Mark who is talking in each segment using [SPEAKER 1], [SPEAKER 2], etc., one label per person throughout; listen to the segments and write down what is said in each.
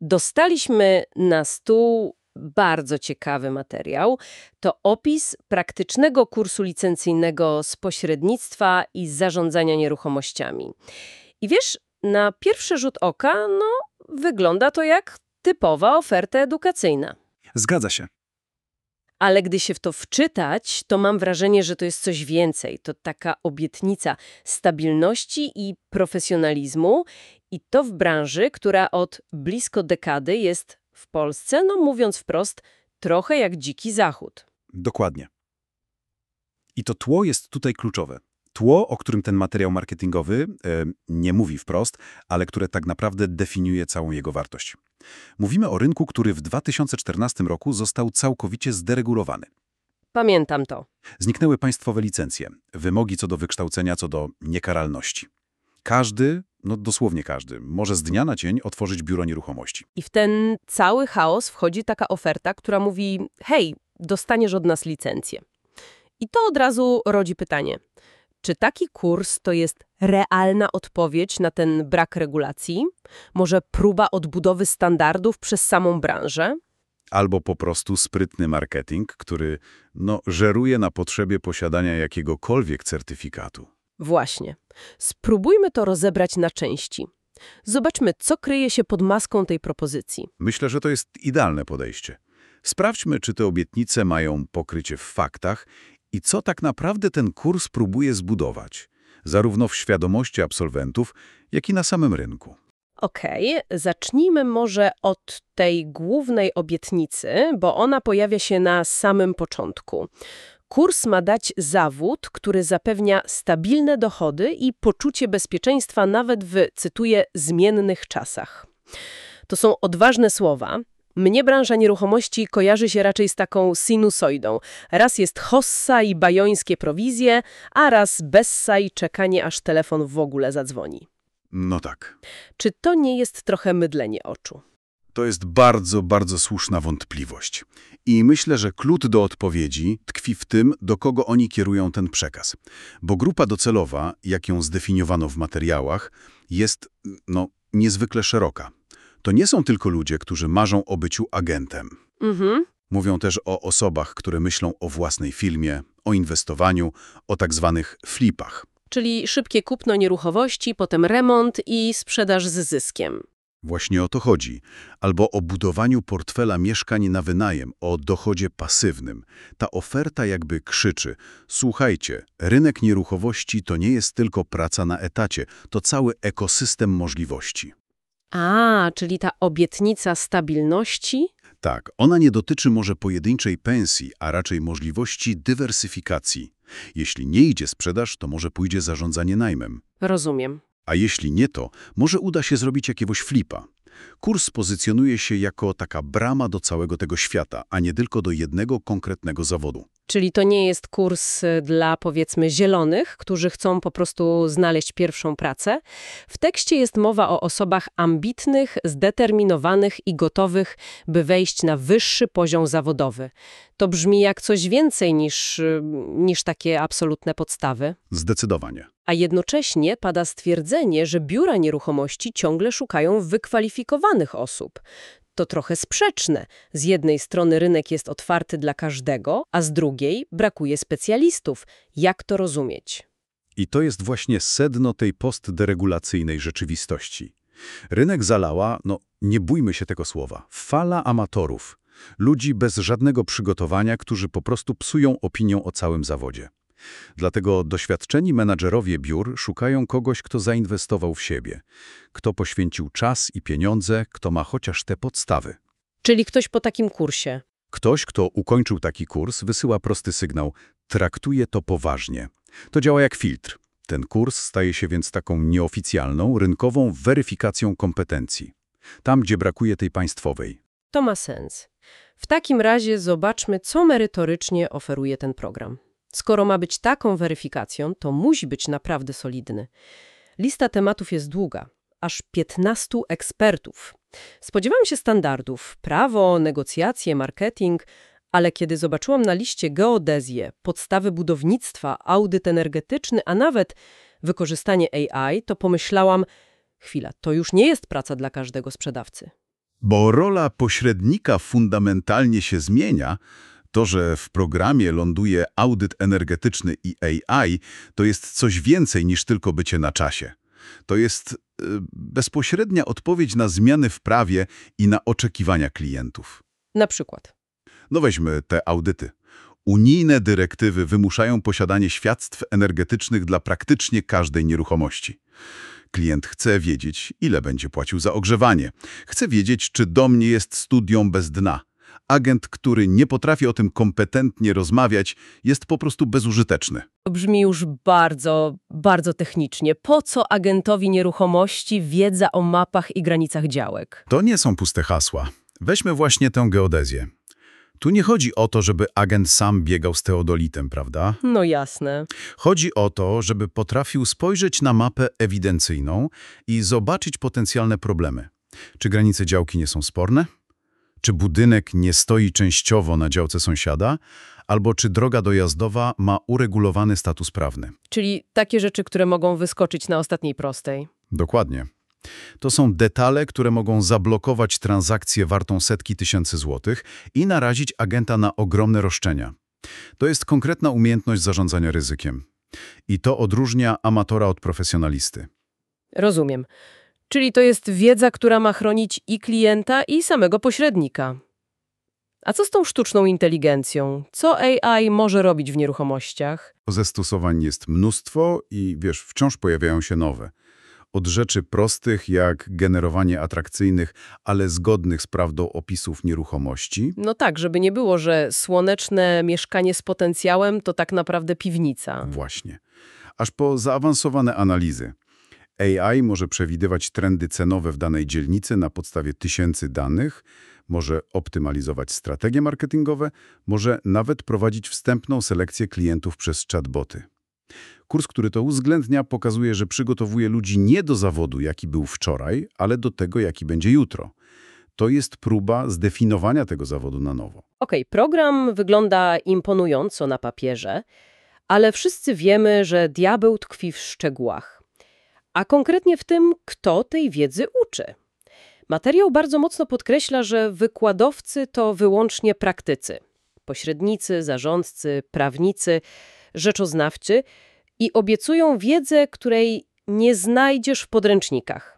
[SPEAKER 1] Dostaliśmy na stół bardzo ciekawy materiał. To opis praktycznego kursu licencyjnego z pośrednictwa i zarządzania nieruchomościami. I wiesz, na pierwszy rzut oka, wygląda to jak typowa oferta edukacyjna.
[SPEAKER 2] Zgadza się.
[SPEAKER 1] Ale gdy się w to wczytać, to mam wrażenie, że to jest coś więcej. To taka obietnica stabilności i profesjonalizmu i to w branży, która od blisko dekady jest w Polsce, mówiąc wprost, trochę jak dziki zachód.
[SPEAKER 2] Dokładnie. I to tło jest tutaj kluczowe. Tło, o którym ten materiał marketingowy nie mówi wprost, ale które tak naprawdę definiuje całą jego wartość. Mówimy o rynku, który w 2014 roku został całkowicie zderegulowany.
[SPEAKER 1] Pamiętam to.
[SPEAKER 2] Zniknęły państwowe licencje, wymogi co do wykształcenia, co do niekaralności. Każdy, dosłownie każdy, może z dnia na dzień otworzyć biuro nieruchomości.
[SPEAKER 1] I w ten cały chaos wchodzi taka oferta, która mówi: hej, dostaniesz od nas licencję. I to od razu rodzi pytanie. Czy taki kurs to jest realna odpowiedź na ten brak regulacji? Może próba odbudowy standardów przez samą branżę?
[SPEAKER 2] Albo po prostu sprytny marketing, który żeruje na potrzebie posiadania jakiegokolwiek certyfikatu.
[SPEAKER 1] Właśnie. Spróbujmy to rozebrać na części. Zobaczmy, co kryje się pod maską tej propozycji.
[SPEAKER 2] Myślę, że to jest idealne podejście. Sprawdźmy, czy te obietnice mają pokrycie w faktach i co tak naprawdę ten kurs próbuje zbudować, zarówno w świadomości absolwentów, jak i na samym rynku.
[SPEAKER 1] Okej, zacznijmy może od tej głównej obietnicy, bo ona pojawia się na samym początku. Kurs ma dać zawód, który zapewnia stabilne dochody i poczucie bezpieczeństwa nawet w, cytuję, zmiennych czasach. To są odważne słowa. Mnie branża nieruchomości kojarzy się raczej z taką sinusoidą. Raz jest hossa i bajońskie prowizje, a raz bessa i czekanie, aż telefon w ogóle zadzwoni.
[SPEAKER 2] No tak.
[SPEAKER 1] Czy to nie jest trochę mydlenie oczu?
[SPEAKER 2] To jest bardzo, bardzo słuszna wątpliwość. I myślę, że klucz do odpowiedzi tkwi w tym, do kogo oni kierują ten przekaz. Bo grupa docelowa, jak ją zdefiniowano w materiałach, jest, niezwykle szeroka. To nie są tylko ludzie, którzy marzą o byciu agentem. Mówią też o osobach, które myślą o własnej firmie, o inwestowaniu, o tak zwanych flipach.
[SPEAKER 1] Czyli szybkie kupno nieruchomości, potem remont i sprzedaż z zyskiem.
[SPEAKER 2] Właśnie o to chodzi. Albo o budowaniu portfela mieszkań na wynajem, o dochodzie pasywnym. Ta oferta jakby krzyczy: słuchajcie, rynek nieruchomości to nie jest tylko praca na etacie, to cały ekosystem możliwości.
[SPEAKER 1] Czyli ta obietnica stabilności?
[SPEAKER 2] Tak, ona nie dotyczy może pojedynczej pensji, a raczej możliwości dywersyfikacji. Jeśli nie idzie sprzedaż, to może pójdzie zarządzanie najmem.
[SPEAKER 1] Rozumiem.
[SPEAKER 2] A jeśli nie to, może uda się zrobić jakiegoś flipa. Kurs pozycjonuje się jako taka brama do całego tego świata, a nie tylko do jednego konkretnego zawodu.
[SPEAKER 1] Czyli to nie jest kurs dla, powiedzmy, zielonych, którzy chcą po prostu znaleźć pierwszą pracę. W tekście jest mowa o osobach ambitnych, zdeterminowanych i gotowych, by wejść na wyższy poziom zawodowy. To brzmi jak coś więcej niż takie absolutne podstawy.
[SPEAKER 2] Zdecydowanie.
[SPEAKER 1] A jednocześnie pada stwierdzenie, że biura nieruchomości ciągle szukają wykwalifikowanych osób. To trochę sprzeczne. Z jednej strony rynek jest otwarty dla każdego, a z drugiej brakuje specjalistów. Jak to rozumieć?
[SPEAKER 2] I to jest właśnie sedno tej postderegulacyjnej rzeczywistości. Rynek zalała, nie bójmy się tego słowa, fala amatorów. Ludzi bez żadnego przygotowania, którzy po prostu psują opinię o całym zawodzie. Dlatego doświadczeni menadżerowie biur szukają kogoś, kto zainwestował w siebie, kto poświęcił czas i pieniądze, kto ma chociaż te podstawy.
[SPEAKER 1] Czyli ktoś po takim kursie.
[SPEAKER 2] Ktoś, kto ukończył taki kurs, wysyła prosty sygnał: traktuje to poważnie. To działa jak filtr. Ten kurs staje się więc taką nieoficjalną, rynkową weryfikacją kompetencji. Tam, gdzie brakuje tej państwowej.
[SPEAKER 1] To ma sens. W takim razie zobaczmy, co merytorycznie oferuje ten program. Skoro ma być taką weryfikacją, to musi być naprawdę solidny. Lista tematów jest długa, aż 15 ekspertów. Spodziewałam się standardów: prawo, negocjacje, marketing, ale kiedy zobaczyłam na liście geodezję, podstawy budownictwa, audyt energetyczny, a nawet wykorzystanie AI, to pomyślałam: chwila, to już nie jest praca dla każdego sprzedawcy.
[SPEAKER 2] Bo rola pośrednika fundamentalnie się zmienia. To, że w programie ląduje audyt energetyczny i AI, to jest coś więcej niż tylko bycie na czasie. To jest bezpośrednia odpowiedź na zmiany w prawie i na oczekiwania klientów.
[SPEAKER 1] Na przykład.
[SPEAKER 2] No weźmy te audyty. Unijne dyrektywy wymuszają posiadanie świadectw energetycznych dla praktycznie każdej nieruchomości. Klient chce wiedzieć, ile będzie płacił za ogrzewanie. Chce wiedzieć, czy dom nie jest studnią bez dna. Agent, który nie potrafi o tym kompetentnie rozmawiać, jest po prostu bezużyteczny.
[SPEAKER 1] To brzmi już bardzo, bardzo technicznie. Po co agentowi nieruchomości wiedza o mapach i granicach działek?
[SPEAKER 2] To nie są puste hasła. Weźmy właśnie tę geodezję. Tu nie chodzi o to, żeby agent sam biegał z teodolitem, prawda?
[SPEAKER 1] No jasne.
[SPEAKER 2] Chodzi o to, żeby potrafił spojrzeć na mapę ewidencyjną i zobaczyć potencjalne problemy. Czy granice działki nie są sporne? Czy budynek nie stoi częściowo na działce sąsiada? Albo czy droga dojazdowa ma uregulowany status prawny?
[SPEAKER 1] Czyli takie rzeczy, które mogą wyskoczyć na ostatniej prostej.
[SPEAKER 2] Dokładnie. To są detale, które mogą zablokować transakcję wartą setki tysięcy złotych i narazić agenta na ogromne roszczenia. To jest konkretna umiejętność zarządzania ryzykiem. I to odróżnia amatora od profesjonalisty.
[SPEAKER 1] Rozumiem. Czyli to jest wiedza, która ma chronić i klienta, i samego pośrednika. A co z tą sztuczną inteligencją? Co AI może robić w nieruchomościach?
[SPEAKER 2] Zastosowań jest mnóstwo i wciąż pojawiają się nowe. Od rzeczy prostych jak generowanie atrakcyjnych, ale zgodnych z prawdą opisów nieruchomości.
[SPEAKER 1] No tak, żeby nie było, że słoneczne mieszkanie z potencjałem to tak naprawdę piwnica.
[SPEAKER 2] Właśnie. Aż po zaawansowane analizy. AI może przewidywać trendy cenowe w danej dzielnicy na podstawie tysięcy danych, może optymalizować strategie marketingowe, może nawet prowadzić wstępną selekcję klientów przez chatboty. Kurs, który to uwzględnia, pokazuje, że przygotowuje ludzi nie do zawodu, jaki był wczoraj, ale do tego, jaki będzie jutro. To jest próba zdefiniowania tego zawodu na nowo.
[SPEAKER 1] Okej, program wygląda imponująco na papierze, ale wszyscy wiemy, że diabeł tkwi w szczegółach. A konkretnie w tym, kto tej wiedzy uczy. Materiał bardzo mocno podkreśla, że wykładowcy to wyłącznie praktycy. Pośrednicy, zarządcy, prawnicy, rzeczoznawcy i obiecują wiedzę, której nie znajdziesz w podręcznikach.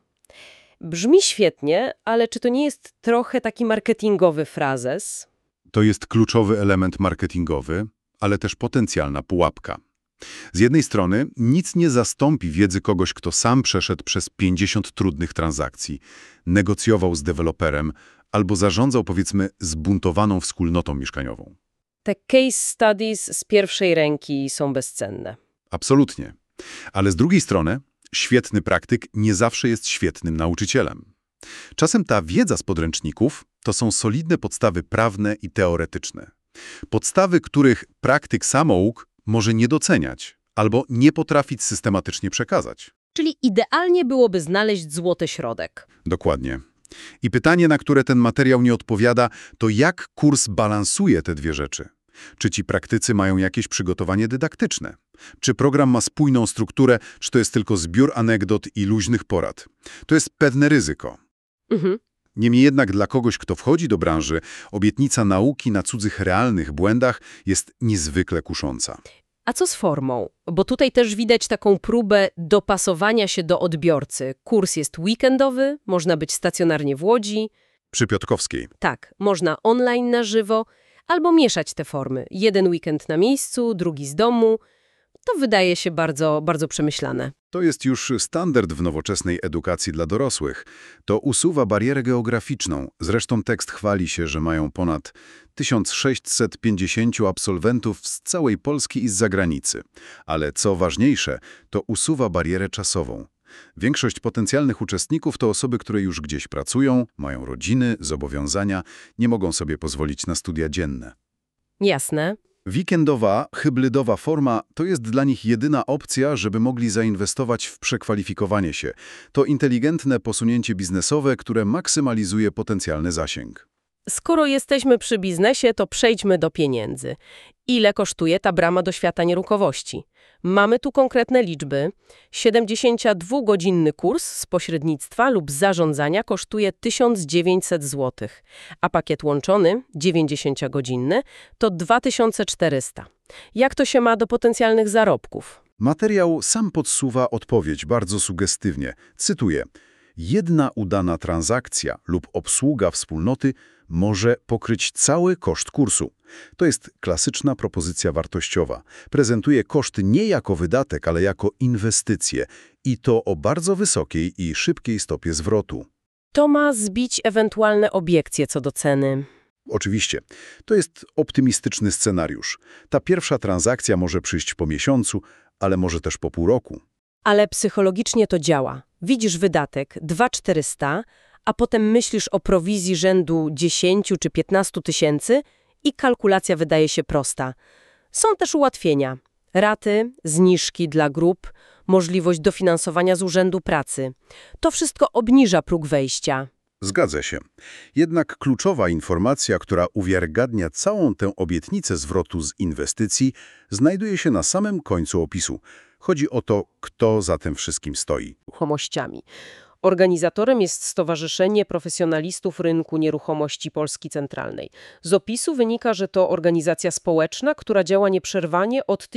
[SPEAKER 1] Brzmi świetnie, ale czy to nie jest trochę taki marketingowy frazes?
[SPEAKER 2] To jest kluczowy element marketingowy, ale też potencjalna pułapka. Z jednej strony nic nie zastąpi wiedzy kogoś, kto sam przeszedł przez 50 trudnych transakcji, negocjował z deweloperem albo zarządzał, powiedzmy, zbuntowaną wspólnotą mieszkaniową.
[SPEAKER 1] Te case studies z pierwszej ręki są bezcenne.
[SPEAKER 2] Absolutnie. Ale z drugiej strony świetny praktyk nie zawsze jest świetnym nauczycielem. Czasem ta wiedza z podręczników to są solidne podstawy prawne i teoretyczne. Podstawy, których praktyk samouk może nie doceniać albo nie potrafić systematycznie przekazać.
[SPEAKER 1] Czyli idealnie byłoby znaleźć złoty środek.
[SPEAKER 2] Dokładnie. I pytanie, na które ten materiał nie odpowiada, to jak kurs balansuje te dwie rzeczy? Czy ci praktycy mają jakieś przygotowanie dydaktyczne? Czy program ma spójną strukturę, czy to jest tylko zbiór anegdot i luźnych porad? To jest pewne ryzyko. Niemniej jednak dla kogoś, kto wchodzi do branży, obietnica nauki na cudzych realnych błędach jest niezwykle kusząca.
[SPEAKER 1] A co z formą? Bo tutaj też widać taką próbę dopasowania się do odbiorcy. Kurs jest weekendowy, można być stacjonarnie w Łodzi.
[SPEAKER 2] Przy Piotrkowskiej.
[SPEAKER 1] Tak, można online na żywo, albo mieszać te formy. Jeden weekend na miejscu, drugi z domu. To wydaje się bardzo, bardzo przemyślane.
[SPEAKER 2] To jest już standard w nowoczesnej edukacji dla dorosłych. To usuwa barierę geograficzną. Zresztą tekst chwali się, że mają ponad 1650 absolwentów z całej Polski i z zagranicy. Ale co ważniejsze, to usuwa barierę czasową. Większość potencjalnych uczestników to osoby, które już gdzieś pracują, mają rodziny, zobowiązania, nie mogą sobie pozwolić na studia dzienne.
[SPEAKER 1] Jasne.
[SPEAKER 2] Weekendowa, hybrydowa forma to jest dla nich jedyna opcja, żeby mogli zainwestować w przekwalifikowanie się. To inteligentne posunięcie biznesowe, które maksymalizuje potencjalny zasięg.
[SPEAKER 1] Skoro jesteśmy przy biznesie, to przejdźmy do pieniędzy. Ile kosztuje ta brama do świata nieruchomości? Mamy tu konkretne liczby. 72-godzinny kurs z pośrednictwa lub zarządzania kosztuje 1900 zł, a pakiet łączony, 90-godzinny, to 2400. Jak to się ma do potencjalnych zarobków?
[SPEAKER 2] Materiał sam podsuwa odpowiedź bardzo sugestywnie. Cytuję: jedna udana transakcja lub obsługa wspólnoty może pokryć cały koszt kursu. To jest klasyczna propozycja wartościowa. Prezentuje koszty nie jako wydatek, ale jako inwestycje i to o bardzo wysokiej i szybkiej stopie zwrotu.
[SPEAKER 1] To ma zbić ewentualne obiekcje co do ceny.
[SPEAKER 2] Oczywiście, to jest optymistyczny scenariusz. Ta pierwsza transakcja może przyjść po miesiącu, ale może też po pół roku.
[SPEAKER 1] Ale psychologicznie to działa. Widzisz wydatek 2400, a potem myślisz o prowizji rzędu 10 czy 15 tysięcy i kalkulacja wydaje się prosta. Są też ułatwienia. Raty, zniżki dla grup, możliwość dofinansowania z Urzędu Pracy. To wszystko obniża próg wejścia.
[SPEAKER 2] Zgadza się. Jednak kluczowa informacja, która uwiarygadnia całą tę obietnicę zwrotu z inwestycji, znajduje się na samym końcu opisu. Chodzi o to, kto za tym wszystkim stoi.
[SPEAKER 1] Nieruchomościami. Organizatorem jest Stowarzyszenie Profesjonalistów Rynku Nieruchomości Polski Centralnej. Z opisu wynika, że to organizacja społeczna, która działa nieprzerwanie od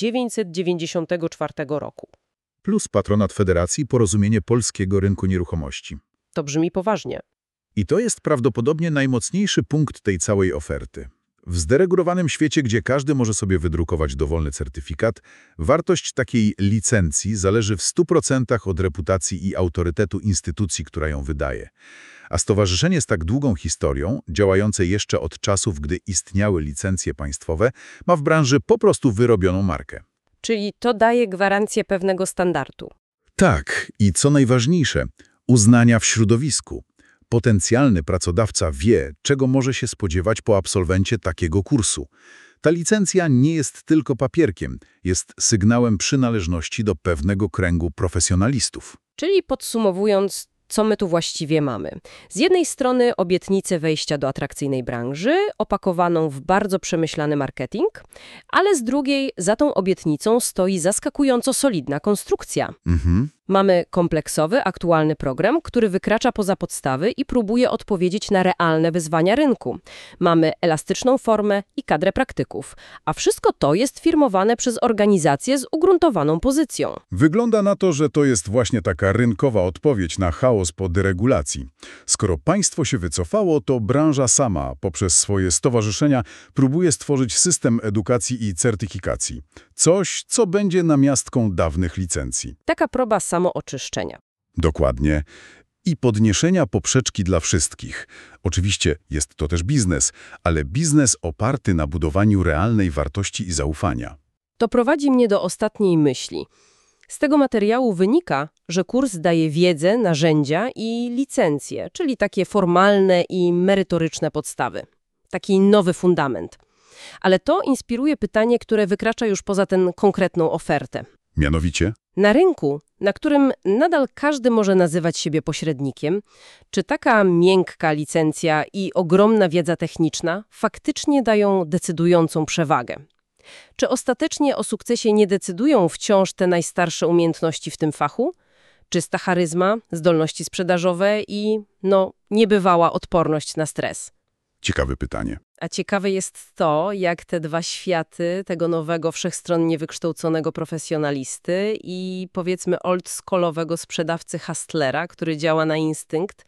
[SPEAKER 1] 1994 roku.
[SPEAKER 3] Plus patronat Federacji Porozumienie Polskiego Rynku Nieruchomości.
[SPEAKER 1] To brzmi poważnie.
[SPEAKER 3] I to jest prawdopodobnie najmocniejszy punkt tej całej oferty. W zderegulowanym świecie, gdzie każdy może sobie wydrukować dowolny certyfikat, wartość takiej licencji zależy w 100% od reputacji i autorytetu instytucji, która ją wydaje. A stowarzyszenie z tak długą historią, działające jeszcze od czasów, gdy istniały licencje państwowe, ma w branży po prostu wyrobioną markę.
[SPEAKER 1] Czyli to daje gwarancję pewnego standardu.
[SPEAKER 3] Tak, i co najważniejsze, uznania w środowisku. Potencjalny pracodawca wie, czego może się spodziewać po absolwencie takiego kursu. Ta licencja nie jest tylko papierkiem, jest sygnałem przynależności do pewnego kręgu profesjonalistów.
[SPEAKER 1] Czyli podsumowując, co my tu właściwie mamy? Z jednej strony obietnicę wejścia do atrakcyjnej branży, opakowaną w bardzo przemyślany marketing, ale z drugiej za tą obietnicą stoi zaskakująco solidna konstrukcja. Mamy kompleksowy, aktualny program, który wykracza poza podstawy i próbuje odpowiedzieć na realne wyzwania rynku. Mamy elastyczną formę i kadrę praktyków, a wszystko to jest firmowane przez organizację z ugruntowaną pozycją.
[SPEAKER 2] Wygląda na to, że to jest właśnie taka rynkowa odpowiedź na chaos po deregulacji. Skoro państwo się wycofało, to branża sama poprzez swoje stowarzyszenia próbuje stworzyć system edukacji i certyfikacji. Coś, co będzie namiastką dawnych licencji.
[SPEAKER 1] Taka próba samooczyszczenia.
[SPEAKER 2] Dokładnie. I podniesienia poprzeczki dla wszystkich. Oczywiście jest to też biznes, ale biznes oparty na budowaniu realnej wartości i zaufania.
[SPEAKER 1] To prowadzi mnie do ostatniej myśli. Z tego materiału wynika, że kurs daje wiedzę, narzędzia i licencje, czyli takie formalne i merytoryczne podstawy. Taki nowy fundament. Ale to inspiruje pytanie, które wykracza już poza tę konkretną ofertę.
[SPEAKER 2] Mianowicie?
[SPEAKER 1] Na rynku, na którym nadal każdy może nazywać siebie pośrednikiem, czy taka miękka licencja i ogromna wiedza techniczna faktycznie dają decydującą przewagę? Czy ostatecznie o sukcesie nie decydują wciąż te najstarsze umiejętności w tym fachu? Czysta charyzma, zdolności sprzedażowe i, niebywała odporność na stres.
[SPEAKER 2] Ciekawe pytanie.
[SPEAKER 1] A ciekawe jest to, jak te dwa światy tego nowego, wszechstronnie wykształconego profesjonalisty i powiedzmy oldschoolowego sprzedawcy hustlera, który działa na instynkt,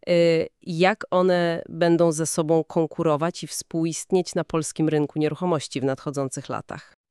[SPEAKER 1] jak one będą ze sobą konkurować i współistnieć na polskim rynku nieruchomości w nadchodzących latach.